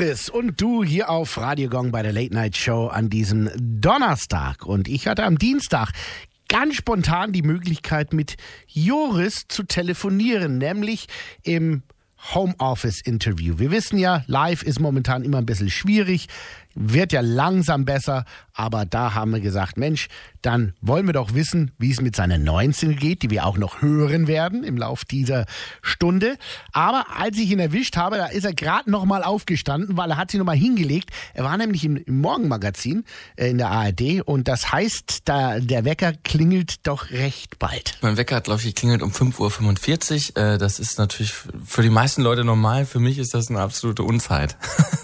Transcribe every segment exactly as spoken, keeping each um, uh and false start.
Joris und du hier auf Radio Gong bei der Late Night Show an diesem Donnerstag. Und ich hatte am Dienstag ganz spontan die Möglichkeit, mit Joris zu telefonieren, nämlich im Homeoffice-Interview. Wir wissen ja, live ist momentan immer ein bisschen schwierig, wird ja langsam besser, aber da haben wir gesagt, Mensch, dann wollen wir doch wissen, wie es mit seiner neuen Single geht, die wir auch noch hören werden im Lauf dieser Stunde. Aber als ich ihn erwischt habe, da ist er gerade noch mal aufgestanden, weil er hat sich noch mal hingelegt. Er war nämlich im, im Morgenmagazin äh, in der A R D und das heißt, da der Wecker klingelt doch recht bald. Mein Wecker hat, glaube ich, geklingelt um fünf Uhr fünfundvierzig. Äh, das ist natürlich für die meisten Leute normal. Für mich ist das eine absolute Unzeit.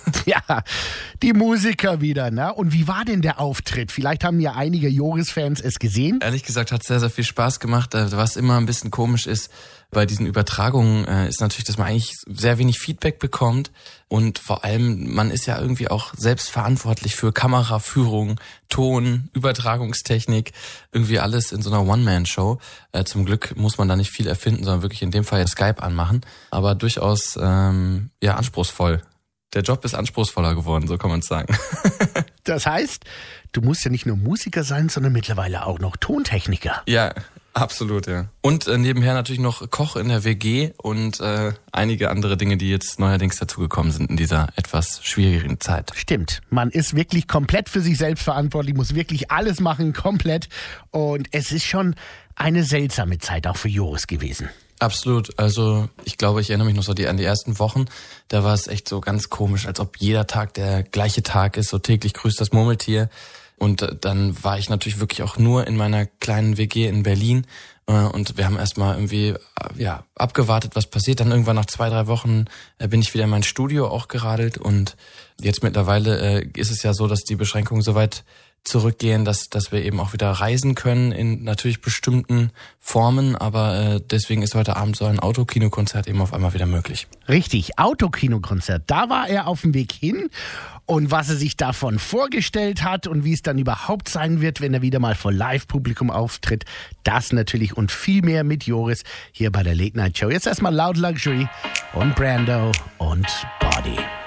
Ja, die Musiker wieder, ne? Und wie war denn der Auftritt? Vielleicht haben ja einige Joris-Fans es gesehen. Ehrlich gesagt hat es sehr, sehr viel Spaß gemacht. Was immer ein bisschen komisch ist bei diesen Übertragungen, ist natürlich, dass man eigentlich sehr wenig Feedback bekommt. Und vor allem, man ist ja irgendwie auch selbst verantwortlich für Kameraführung, Ton, Übertragungstechnik, irgendwie alles in so einer One-Man-Show. Zum Glück muss man da nicht viel erfinden, sondern wirklich in dem Fall Skype anmachen. Aber durchaus ähm, ja anspruchsvoll. Der Job ist anspruchsvoller geworden, so kann man es sagen. Das heißt, du musst ja nicht nur Musiker sein, sondern mittlerweile auch noch Tontechniker. Ja, absolut, ja. Und äh, nebenher natürlich noch Koch in der W G und äh, einige andere Dinge, die jetzt neuerdings dazugekommen sind in dieser etwas schwierigen Zeit. Stimmt, man ist wirklich komplett für sich selbst verantwortlich, muss wirklich alles machen, komplett. Und es ist schon eine seltsame Zeit auch für Joris gewesen. Absolut, also ich glaube, ich erinnere mich noch so die, an die ersten Wochen, da war es echt so ganz komisch, als ob jeder Tag der gleiche Tag ist, so täglich grüßt das Murmeltier. Und äh, dann war ich natürlich wirklich auch nur in meiner kleinen W G in Berlin äh, und wir haben erstmal irgendwie äh, ja abgewartet, was passiert. Dann irgendwann nach zwei, drei Wochen äh, bin ich wieder in mein Studio auch geradelt und jetzt mittlerweile äh, ist es ja so, dass die Beschränkungen soweit zurückgehen, dass dass wir eben auch wieder reisen können in natürlich bestimmten Formen, aber äh, deswegen ist heute Abend so ein Autokinokonzert eben auf einmal wieder möglich. Richtig, Autokinokonzert. Da war er auf dem Weg hin und was er sich davon vorgestellt hat und wie es dann überhaupt sein wird, wenn er wieder mal vor Live-Publikum auftritt, das natürlich und viel mehr mit Joris hier bei der Late Night Show. Jetzt erstmal Loud Luxury und Brando und Body.